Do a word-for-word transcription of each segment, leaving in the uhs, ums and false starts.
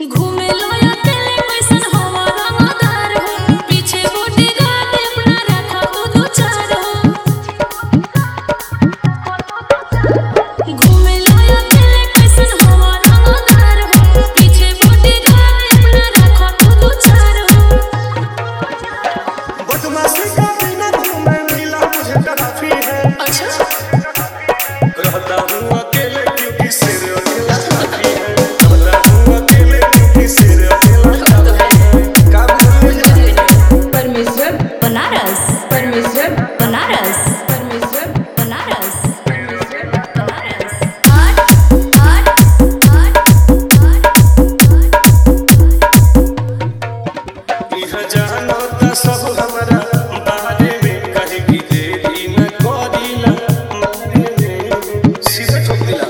घूमे लो अकेले कैसन हवा रंगदार हो, पीछे बॉडी गार्ड अपना रखा तू दो चार हो। घूमे लो अकेले कैसन हवा रंगदार हो, पीछे बॉडी गार्ड अपना रखा तू दो चार हो। बदमाशी का बिना घूमे मिला मुझे काफी है। अच्छा रहता हूँ अकेले क्योंकि सिर अकेला काफी है। रहता हूँ अकेले क्योंकि सिर अकेला काफी है। काम परमेश्वर बनारस, परमेश्वर बनारस, परमेश्वर बनारस, परमेश्वर बनारस। आठ आठ आठ यह जानो ता सब हमरा बारे में कहे कि देरी न करीला मारे में सीधे ठोक दिला।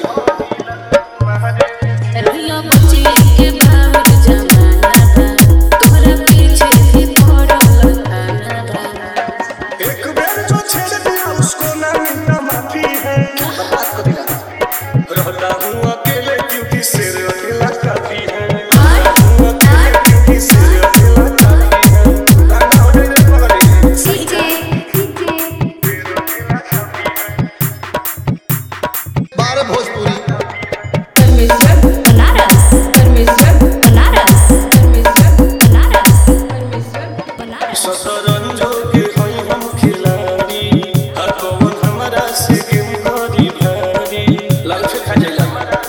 रहिया बच्ची के बावर जमाना बा, तोहरा पीछे भी पड़ल खाना बा। एक बेर जो छेड़ दिया उसको ना मिलना माफी है। बात को दिला। रहता हूँ अकेले क्योंकि सिर अकेला काफी है। रहता हूँ अकेले क्योंकि सिर अकेला काफी है। गाना हो जाए तो पकड़िए। सीटे बारह भोजपुरी परमेश्वर बनारस, परमेश्वर बनारस, परमेश्वर बनारस, परमेश्वर बनारस। शतरंजो के हई हम खिलाड़ी, हर कौन हमरा से गेम करी भारी। लाल से खा जाइला।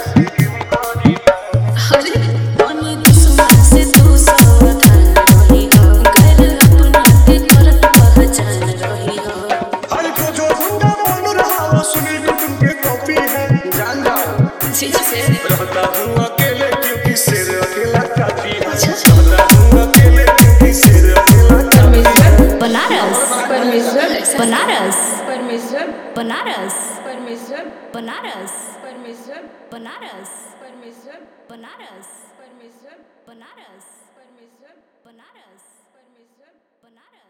अरे बनी दुश्मन से तू सावधान रही हो, कर अपना के करत पहचान रही हो। हर को जो गुंडा बन रहा वो सुनील टुटुम के कॉपी है। जान जाओ। सीटे से रहता हूँ अकेले क्योंकि सिर अकेला काफी है। रहता हूँ अकेले क्योंकि सिर अकेला काफी है। परमेश्वर बनारस, परमेश्वर बनारस, परमेश्वर बनारस, परमेश्वर बनारस, परमेश्वर बनारस, परमेश्वर बनारस, परमेश्वर बनारस, परमेश्वर बनारस, परमेश्वर बनारस।